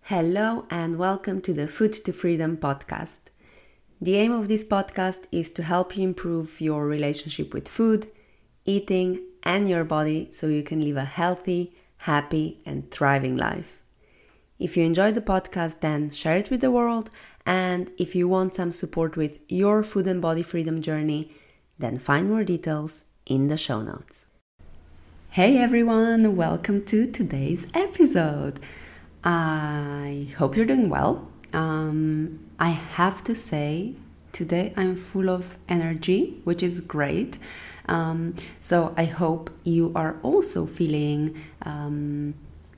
Hello and welcome to the Food to Freedom podcast. The aim of this podcast is to help you improve your relationship with food, eating, and your body so you can live a healthy, happy, and thriving life. If you enjoyed the podcast, then share it with the world. And if you want some support with your food and body freedom journey, then find more details in the show notes. Hey everyone, welcome to today's episode. I hope you're doing well. I have to say, today I'm full of energy, which is great. So I hope you are also feeling, that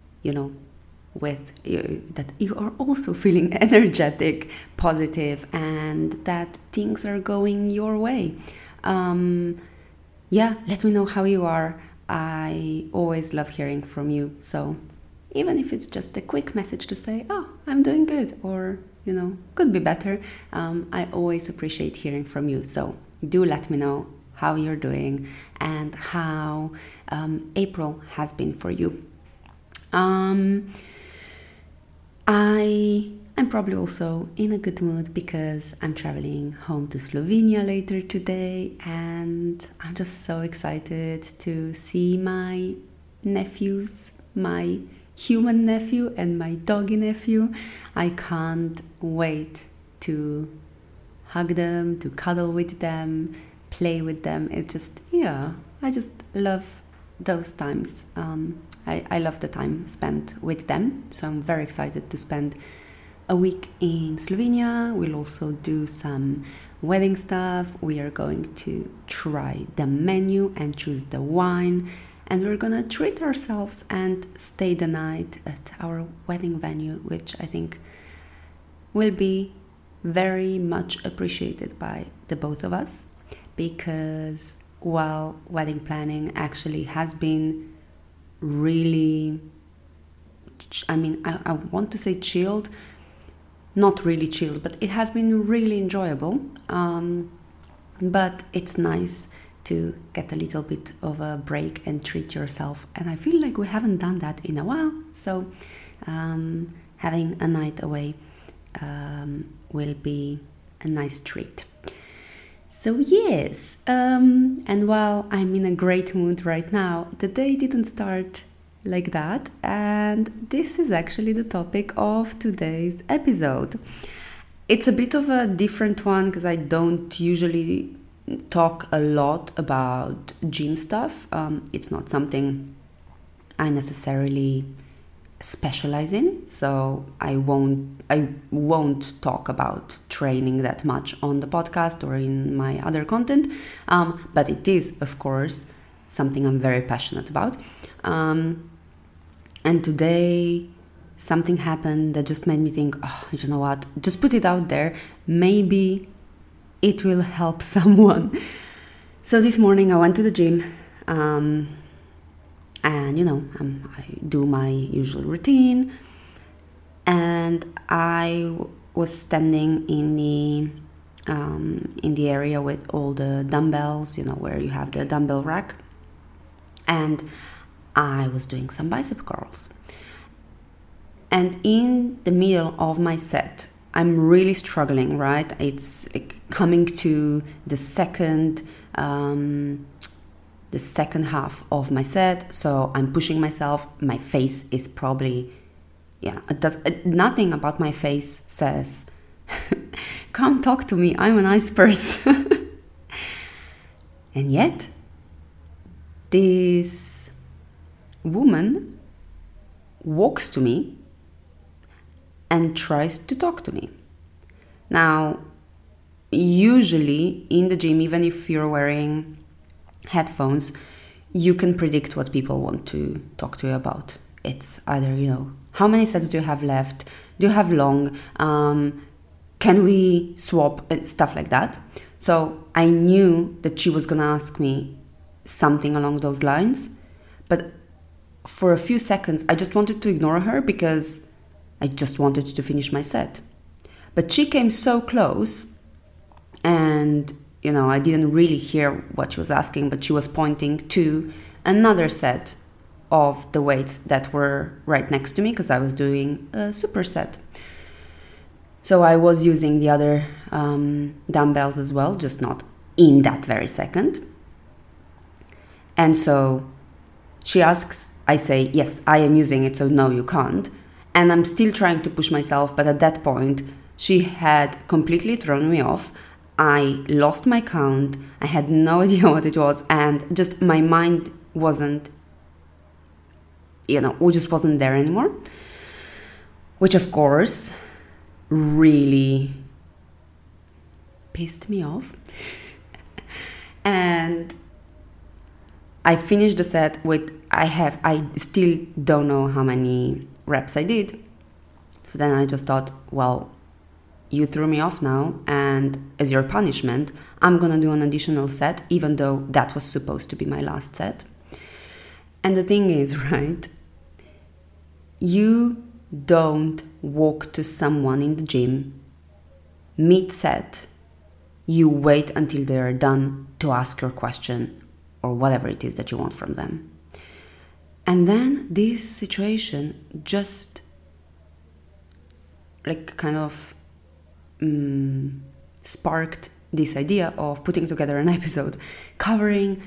you are also feeling energetic, positive, and that things are going your way. Let me know how you are. I always love hearing from you. So even if it's just a quick message to say, I'm doing good, or, could be better, I always appreciate hearing from you. So do let me know how you're doing and how April has been for you. I'm probably also in a good mood because I'm traveling home to Slovenia later today, and I'm just so excited to see my nephews, my human nephew and my doggy nephew. I can't wait to hug them, to cuddle with them, play with them. It's just, I just love those times. I love the time spent with them. So I'm very excited to spend a week in Slovenia. We'll also do some wedding stuff. We are going to try the menu and choose the wine. And we're gonna treat ourselves and stay the night at our wedding venue, which I think will be very much appreciated by the both of us, because while wedding planning actually has been really, I want to say chilled, not really chilled, but it has been really enjoyable. But it's nice to get a little bit of a break and treat yourself, and I feel like we haven't done that in a while, so having a night away will be a nice treat. So yes, and while I'm in a great mood right now, the day didn't start like that, and this is actually the topic of today's episode. It's a bit of a different one because I don't usually talk a lot about gym stuff. It's not something I necessarily specialize in, so I won't talk about training that much on the podcast or in my other content, but it is, of course, something I'm very passionate about. And today something happened that just made me think, you know what, just put it out there, maybe it will help someone. So this morning I went to the gym, and I do my usual routine, and I was standing in the area with all the dumbbells, where you have the dumbbell rack, and I was doing some bicep curls. And in the middle of my set, I'm really struggling, right? It's like coming to the second half of my set, so I'm pushing myself. My face is probably, nothing about my face says, come talk to me, I'm a nice person. And yet, this woman walks to me and tries to talk to me. Now, usually in the gym, even if you're wearing headphones, you can predict what people want to talk to you about. It's either, how many sets do you have left? Do you have long? Can we swap? Stuff like that. So I knew that she was going to ask me something along those lines. But for a few seconds, I just wanted to ignore her because I just wanted to finish my set. But she came so close, and, I didn't really hear what she was asking, but she was pointing to another set of the weights that were right next to me because I was doing a superset. So I was using the other dumbbells as well, just not in that very second. And so she asks, I say, yes, I am using it, so no, you can't. And I'm still trying to push myself, but at that point, she had completely thrown me off. I lost my count. I had no idea what it was, and just my mind wasn't, just wasn't there anymore. Which, of course, really pissed me off. And I finished the set with, I still don't know how many reps I did. So then I just thought, well, you threw me off now, and as your punishment, I'm gonna do an additional set, even though that was supposed to be my last set. And the thing is, right, you don't walk to someone in the gym mid-set. You wait until they are done to ask your question or whatever it is that you want from them. And then this situation just kind of sparked this idea of putting together an episode covering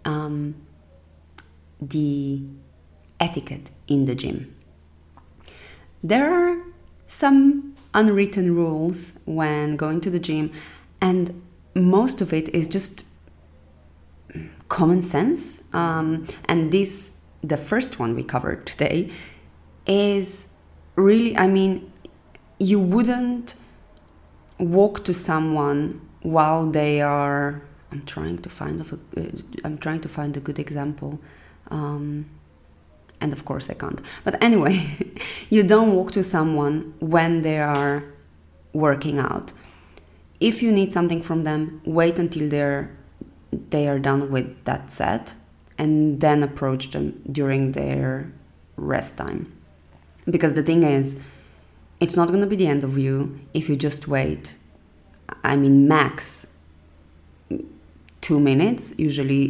the etiquette in the gym. There are some unwritten rules when going to the gym, and most of it is just common sense. And the first one we covered today, is really, you wouldn't walk to someone while they are. I'm trying to find a good example, and of course I can't. But anyway, you don't walk to someone when they are working out. If you need something from them, wait until they are done with that set, and then approach them during their rest time. Because the thing is, it's not going to be the end of you if you just wait. Max 2 minutes. Usually,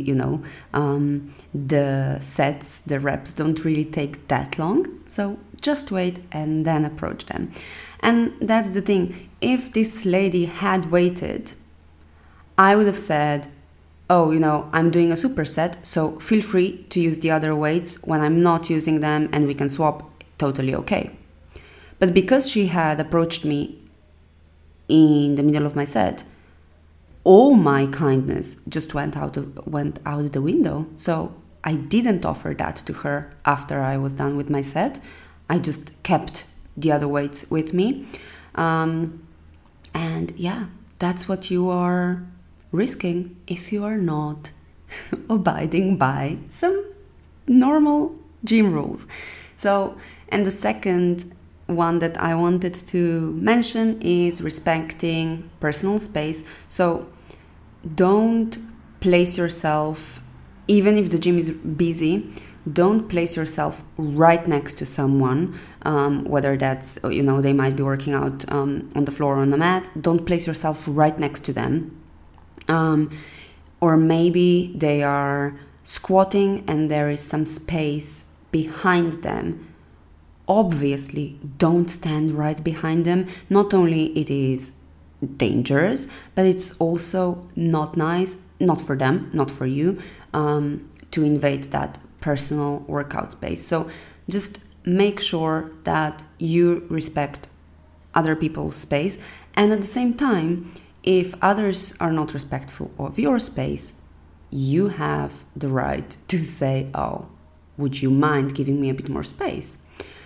the reps don't really take that long. So just wait and then approach them. And that's the thing. If this lady had waited, I would have said, oh, I'm doing a superset, so feel free to use the other weights when I'm not using them, and we can swap, totally okay. But because she had approached me in the middle of my set, all my kindness just went out the window. So I didn't offer that to her after I was done with my set. I just kept the other weights with me. And yeah, that's what you are risking if you are not abiding by some normal gym rules. So, and the second one that I wanted to mention is respecting personal space. So don't place yourself, even if the gym is busy, don't place yourself right next to someone, whether that's, they might be working out on the floor or on the mat. Don't place yourself right next to them. Or maybe they are squatting and there is some space behind them. Obviously, don't stand right behind them. Not only it is dangerous, but it's also not nice, not for them, not for you, to invade that personal workout space. So just make sure that you respect other people's space, and at the same time, if others are not respectful of your space, you have the right to say, oh, would you mind giving me a bit more space?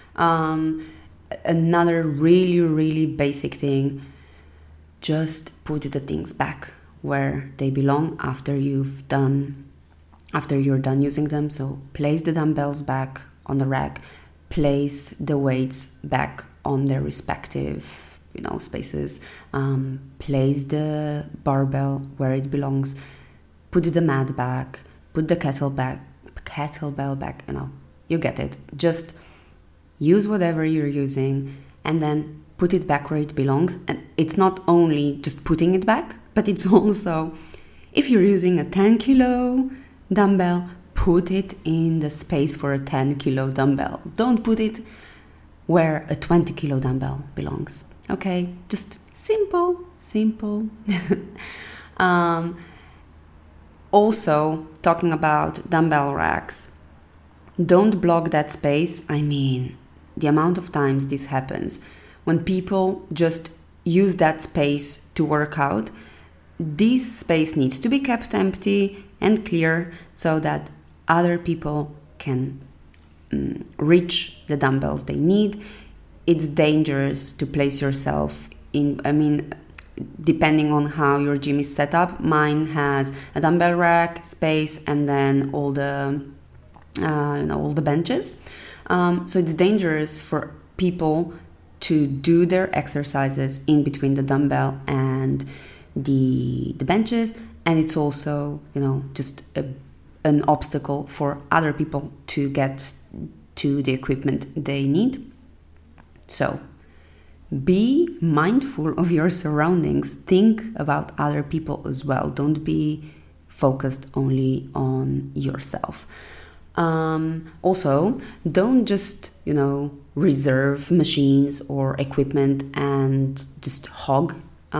Another really, really basic thing, just put the things back where they belong after you're done using them. So place the dumbbells back on the rack, place the weights back on their respective spaces, place the barbell where it belongs, put the mat back, put the kettlebell back, you get it. Just use whatever you're using and then put it back where it belongs. And it's not only just putting it back, but it's also, if you're using a 10 kilo dumbbell, put it in the space for a 10 kilo dumbbell. Don't put it where a 20 kilo dumbbell belongs. Okay, just simple. Also, talking about dumbbell racks, don't block that space. I mean, the amount of times this happens when people just use that space to work out. This space needs to be kept empty and clear so that other people can reach the dumbbells they need. It's dangerous to place yourself in, depending on how your gym is set up. Mine has a dumbbell rack space and then all the benches. So it's dangerous for people to do their exercises in between the dumbbell and the benches, and it's also just an obstacle for other people to get to the equipment they need. So be mindful of your surroundings. Think about other people as well. Don't be focused only on yourself. Also, don't just reserve machines or equipment and just hog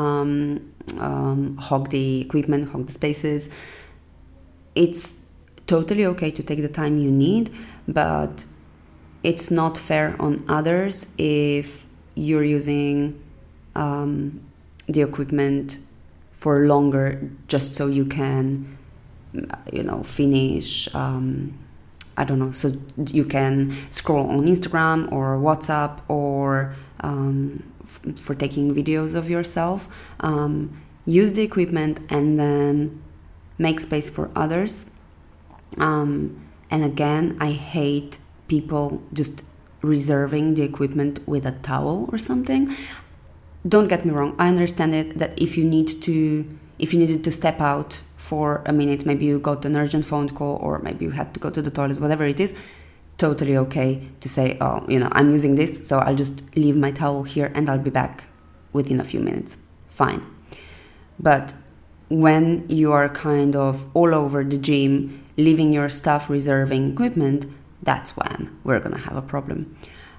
the equipment, hog the spaces. It's totally okay to take the time you need, but it's not fair on others if you're using the equipment for longer just so you can finish so you can scroll on Instagram or WhatsApp or for taking videos of yourself. Use the equipment and then make space for others. And again, I hate people just reserving the equipment with a towel or something. Don't get me wrong, I understand it that if you needed to step out for a minute, maybe you got an urgent phone call or maybe you had to go to the toilet, whatever it is, totally okay to say, I'm using this, so I'll just leave my towel here and I'll be back within a few minutes. Fine. But when you are kind of all over the gym, leaving your stuff, reserving equipment, that's when we're going to have a problem.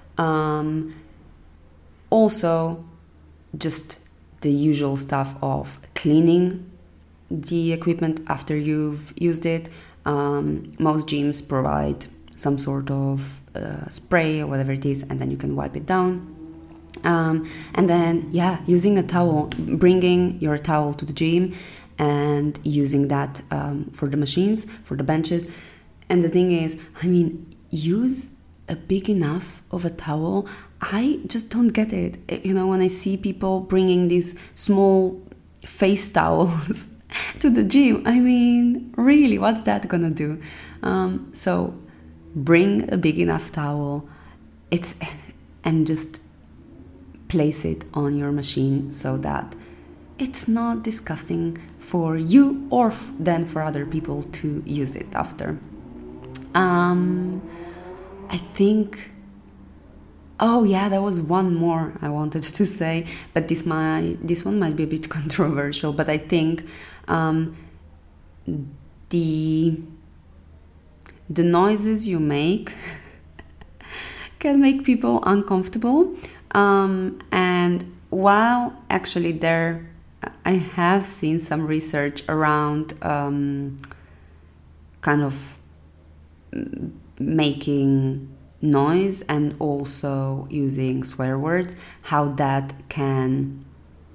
Also, just the usual stuff of cleaning the equipment after you've used it. Most gyms provide some sort of spray or whatever it is, and then you can wipe it down. And then, using a towel, bringing your towel to the gym and using that for the machines, for the benches. And the thing is, use a big enough of a towel. I just don't get it. When I see people bringing these small face towels to the gym, really, what's that gonna do? So bring a big enough towel. And just place it on your machine so that it's not disgusting for you or then for other people to use it after. I think, there was one more I wanted to say, but this one might be a bit controversial, but I think the noises you make can make people uncomfortable. And while actually I have seen some research around kind of making noise and also using swear words, how that can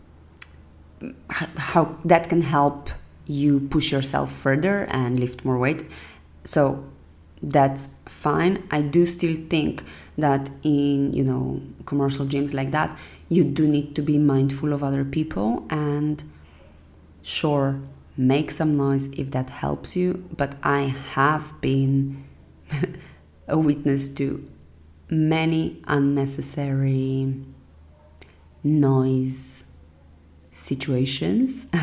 help you push yourself further and lift more weight. So that's fine. I do still think that in commercial gyms like that, you do need to be mindful of other people, and sure, make some noise if that helps you. But I have been a witness to many unnecessary noise situations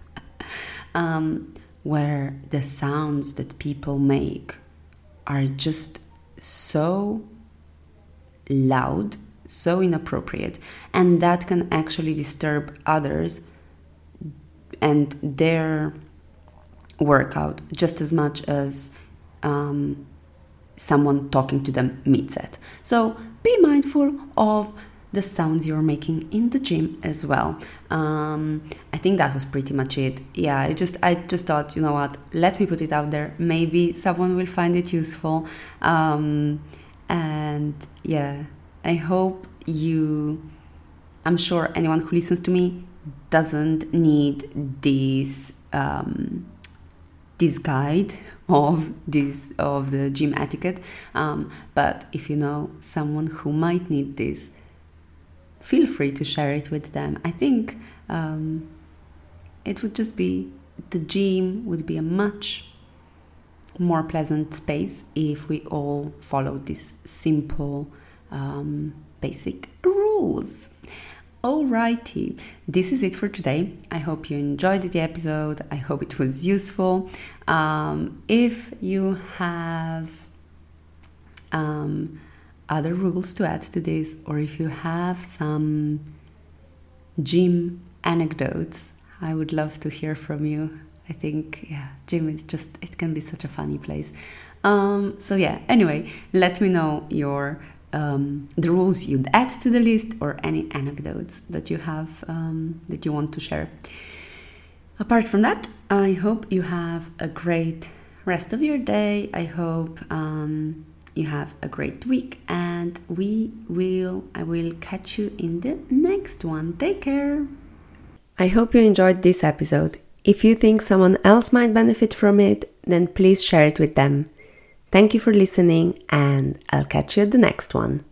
where the sounds that people make are just so loud, so inappropriate, and that can actually disturb others and their workout just as much as someone talking to them mid-set. So be mindful of the sounds you're making in the gym as well. I think that was pretty much it. Yeah, I just thought, you know what, let me put it out there. Maybe someone will find it useful. And yeah, I hope I'm sure anyone who listens to me doesn't need this guide of the gym etiquette. But if you know someone who might need this, feel free to share it with them. I think it would just be, the gym would be a much more pleasant space if we all followed these simple, basic rules. Alrighty, this is it for today. I hope you enjoyed the episode. I hope it was useful. If you have other rules to add to this, or if you have some gym anecdotes, I would love to hear from you. I think, gym is just, it can be such a funny place. So yeah, anyway, let me know the rules you'd add to the list, or any anecdotes that you have, that you want to share. Apart from that, I hope you have a great rest of your day. I hope you have a great week, and I will catch you in the next one. Take care. I hope you enjoyed this episode. If you think someone else might benefit from it, then please share it with them. Thank you for listening, and I'll catch you at the next one.